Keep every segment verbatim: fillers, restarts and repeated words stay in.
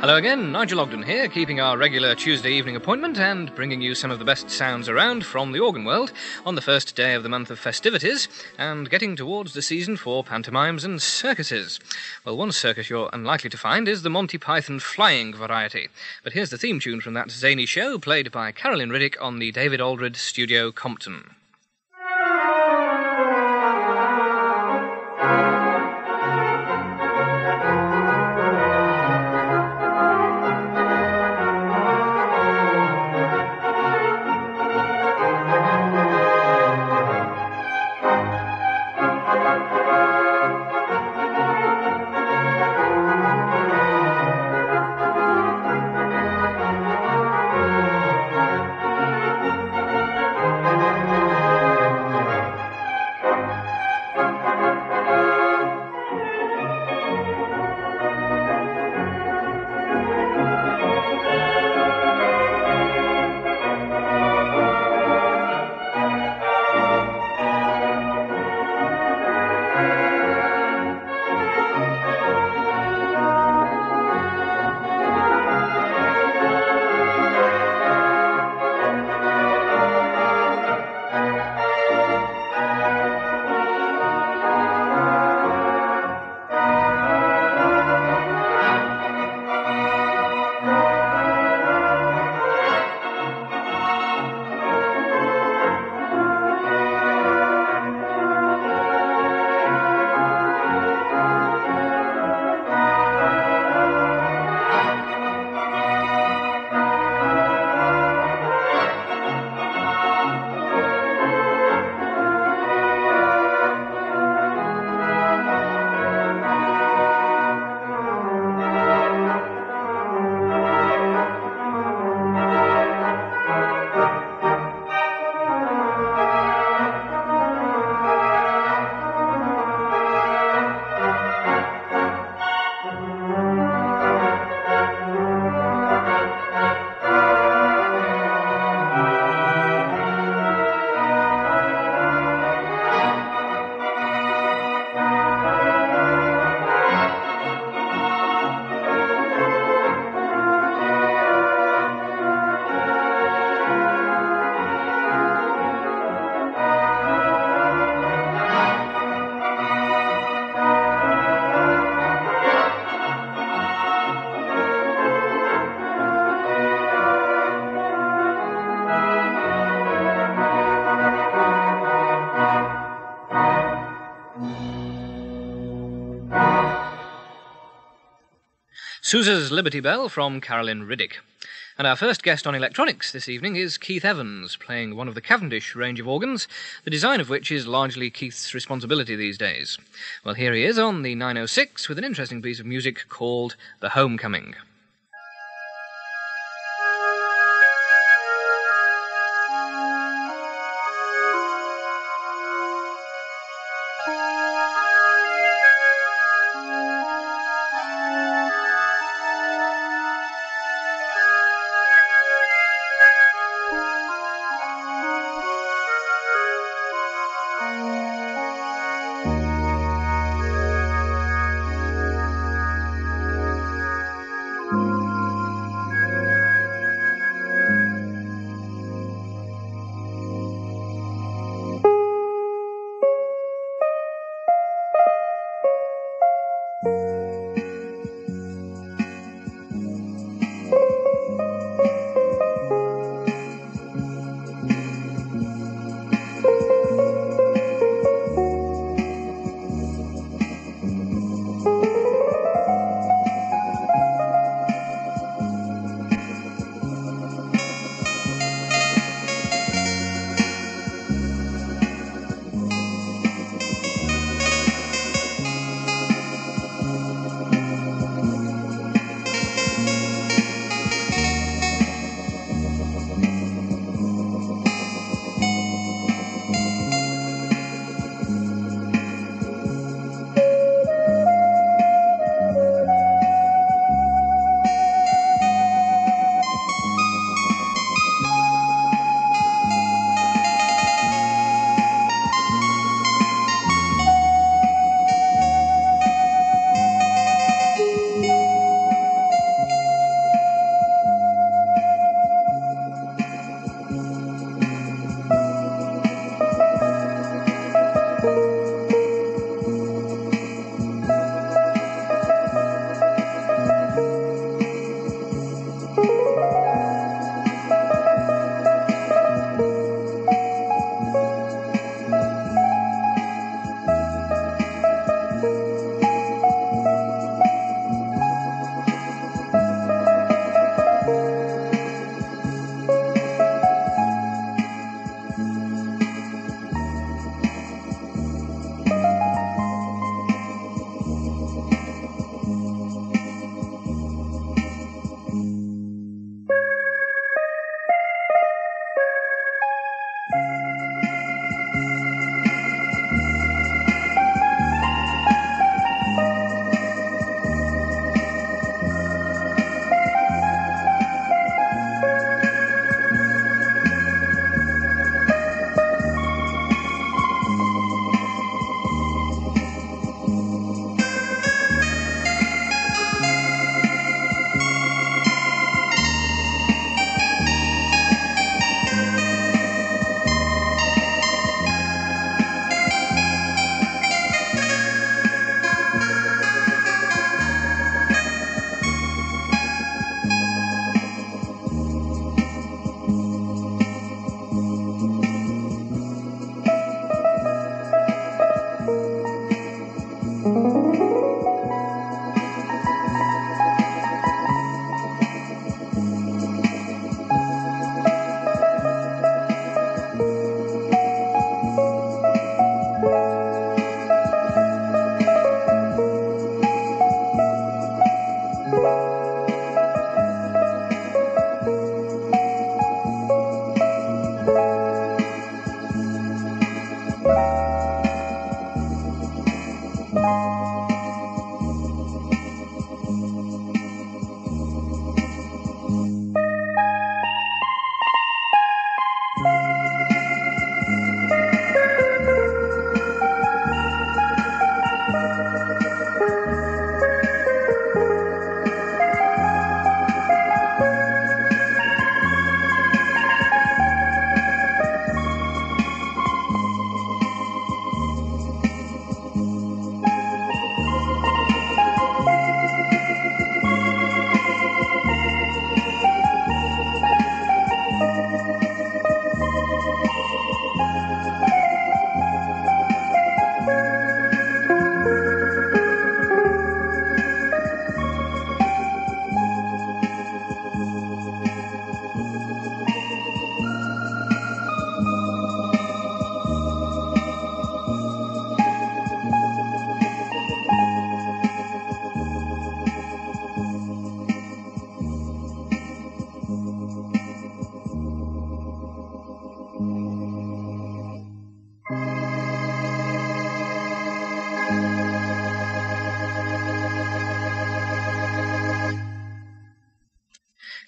Hello again, Nigel Ogden here, keeping our regular Tuesday evening appointment and bringing you some of the best sounds around from the organ world on the first day of the month of festivities and getting towards the season for pantomimes and circuses. Well, one circus you're unlikely to find is the Monty Python flying variety. But here's the theme tune from that zany show, played by Carolyn Riddick on the David Aldred Studio Compton. Sousa's Liberty Bell from Carolyn Riddick. And our first guest on electronics this evening is Keith Evans, playing one of the Cavendish range of organs, the design of which is largely Keith's responsibility these days. Well, here he is on the nine oh six with an interesting piece of music called The Homecoming.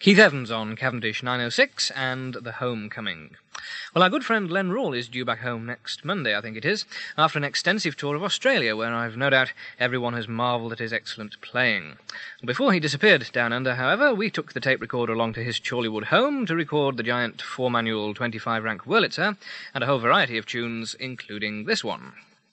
Keith Evans on Cavendish nine oh six and The Homecoming. Well, our good friend Len Rawle is due back home next Monday, I think it is, after an extensive tour of Australia, where I've no doubt everyone has marvelled at his excellent playing. Before he disappeared down under, however, we took the tape recorder along to his Chorleywood home to record the giant four-manual twenty-five rank Wurlitzer and a whole variety of tunes, including this one.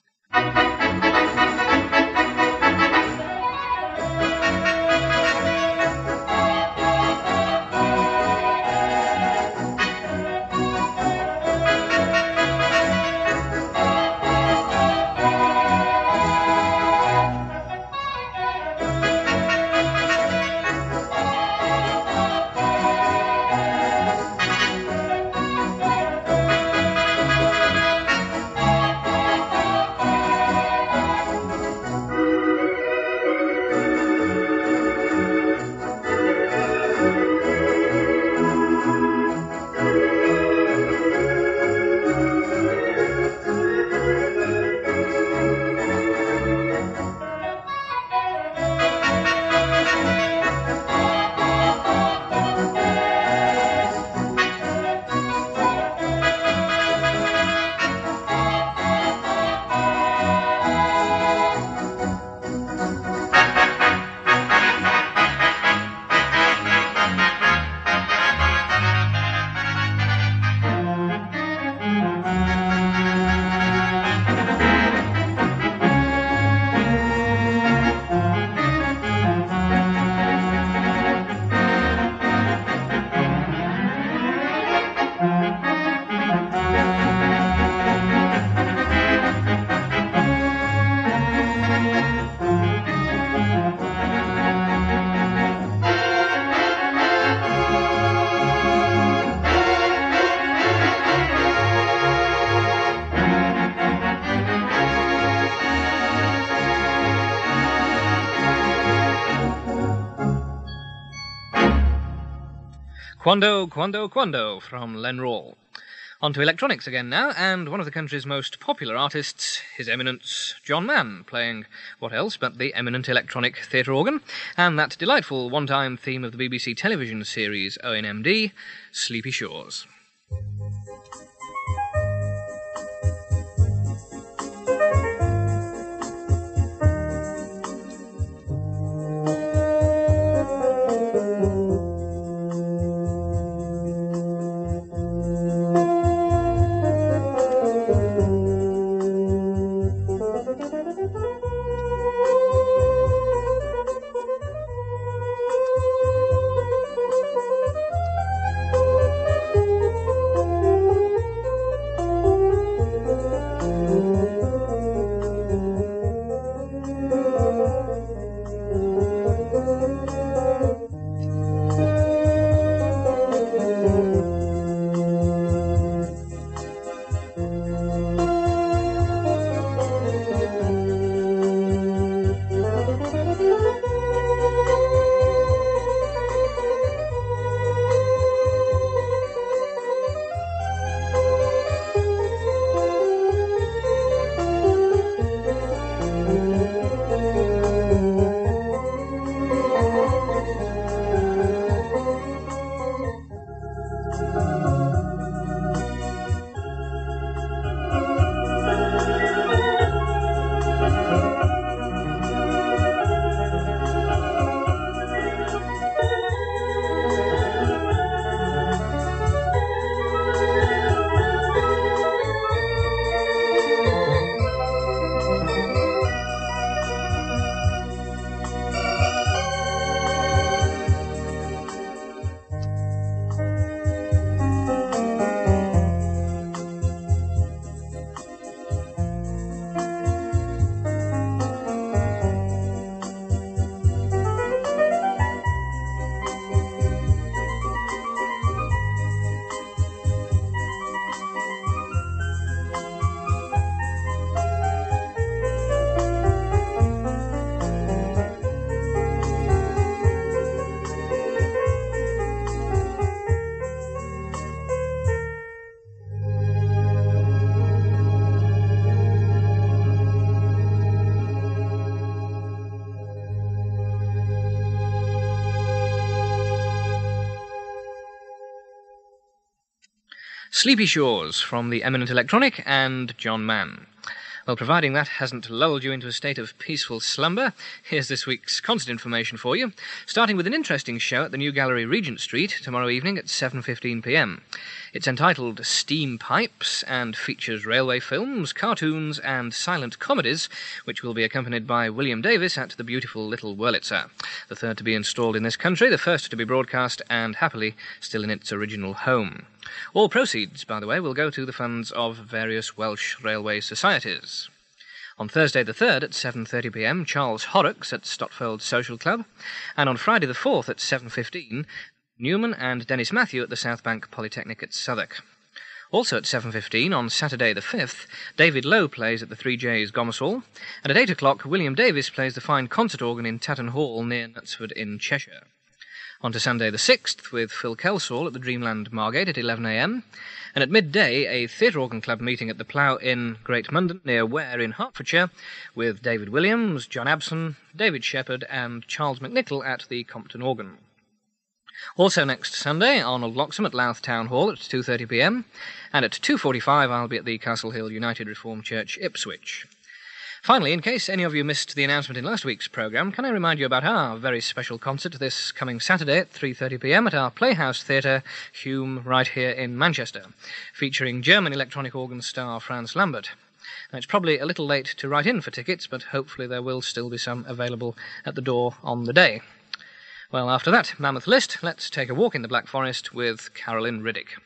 Quando, Quando, Quando from Len Rawle. On to electronics again now, and one of the country's most popular artists, His Eminence John Mann, playing what else but the eminent electronic theatre organ, and that delightful one-time theme of the B B C television series O N M D, Sleepy Shores. Sleepy Shores from the Eminent Electronic and John Mann. Well, providing that hasn't lulled you into a state of peaceful slumber, here's this week's concert information for you, starting with an interesting show at the New Gallery, Regent Street, tomorrow evening at seven fifteen p m. It's entitled Steam Pipes and features railway films, cartoons and silent comedies, which will be accompanied by William Davis at the beautiful Little Wurlitzer, the third to be installed in this country, the first to be broadcast, and happily still in its original home. All proceeds, by the way, will go to the funds of various Welsh railway societies. On Thursday the third at seven thirty p m, Charles Horrocks at Stotfold Social Club, and on Friday the fourth at seven fifteen, Newman and Dennis Matthew at the South Bank Polytechnic at Southwark. Also at seven fifteen, on Saturday the fifth, David Lowe plays at the Three J's Gomersall, and at eight o'clock, William Davis plays the fine concert organ in Tatton Hall near Knutsford in Cheshire. On to Sunday the sixth, with Phil Kelsall at the Dreamland Margate at eleven a m, and at midday, a theatre organ club meeting at the Plough Inn, Great Mundon, near Ware in Hertfordshire, with David Williams, John Abson, David Shepherd, and Charles McNichol at the Compton organ. Also next Sunday, Arnold Loxham at Louth Town Hall at two thirty p m, and at two forty-five I'll be at the Castle Hill United Reformed Church, Ipswich. Finally, in case any of you missed the announcement in last week's programme, can I remind you about our very special concert this coming Saturday at three thirty p m at our Playhouse Theatre, Hume, right here in Manchester, featuring German electronic organ star Franz Lambert. Now, it's probably a little late to write in for tickets, but hopefully there will still be some available at the door on the day. Well, after that mammoth list, let's take a walk in the Black Forest with Carolyn Riddick.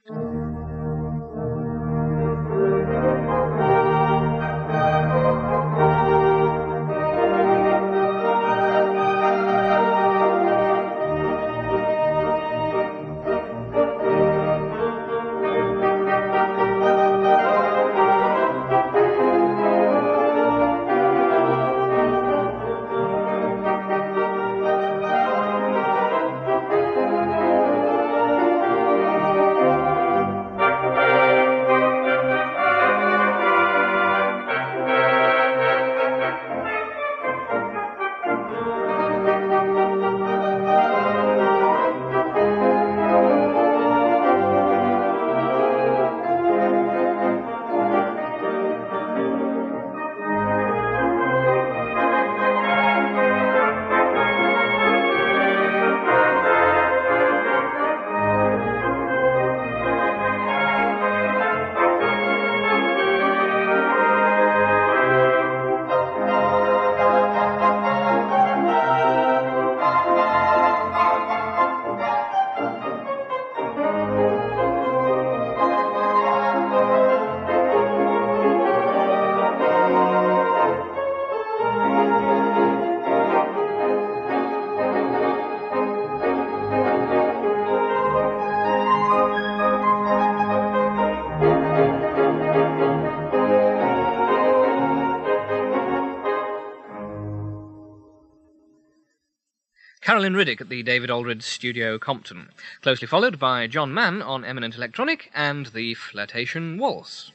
Carolyn Riddick at the David Aldred Studio, Compton, closely followed by John Mann on Eminent Electronic and the Flirtation Waltz.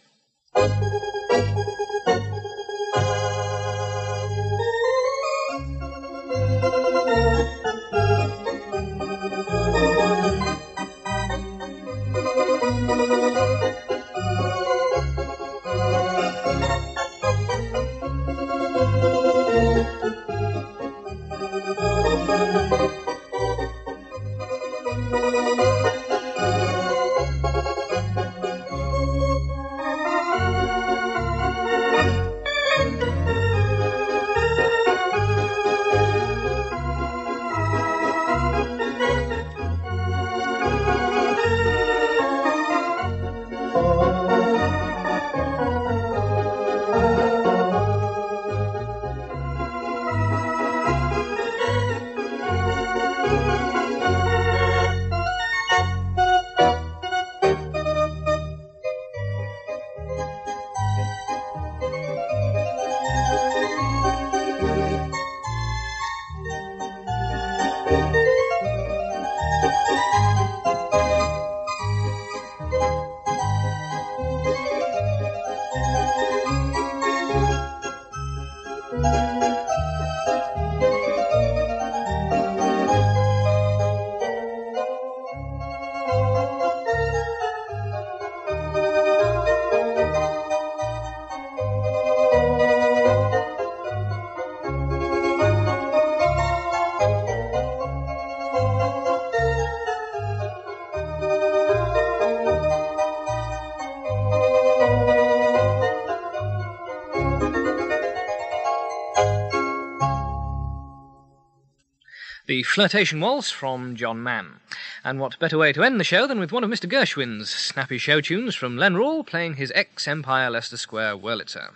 the Flirtation Waltz from John Mann. And what better way to end the show than with one of Mister Gershwin's snappy show tunes from Len Rawle playing his ex-Empire Leicester Square Wurlitzer.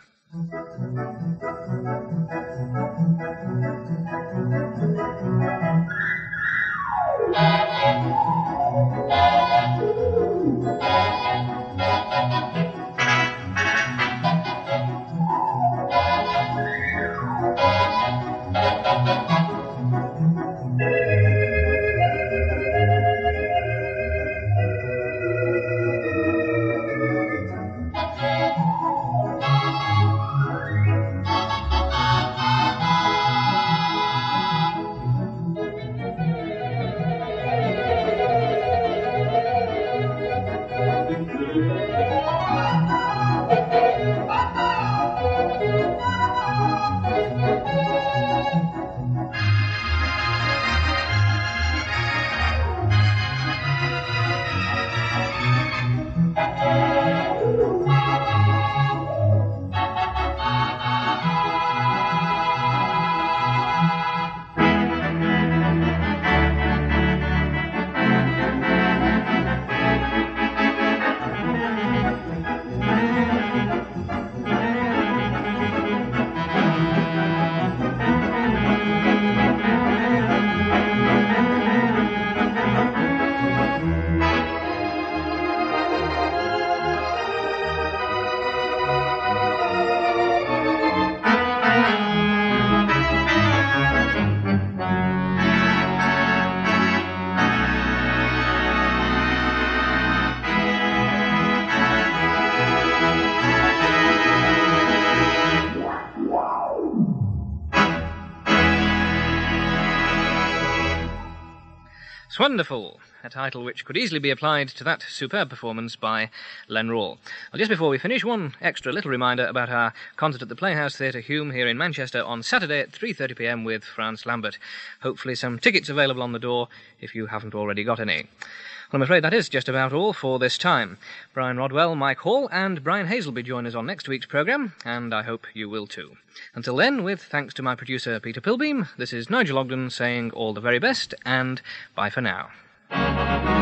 Wonderful, a title which could easily be applied to that superb performance by Len Rawle. Well, just before we finish, one extra little reminder about our concert at the Playhouse Theatre Hume here in Manchester on Saturday at three thirty p m with Franz Lambert. Hopefully some tickets available on the door if you haven't already got any. Well, I'm afraid that is just about all for this time. Brian Rodwell, Mike Hall, and Brian Hazelby join us on next week's programme, and I hope you will too. Until then, with thanks to my producer Peter Pilbeam, this is Nigel Ogden saying all the very best, and bye for now.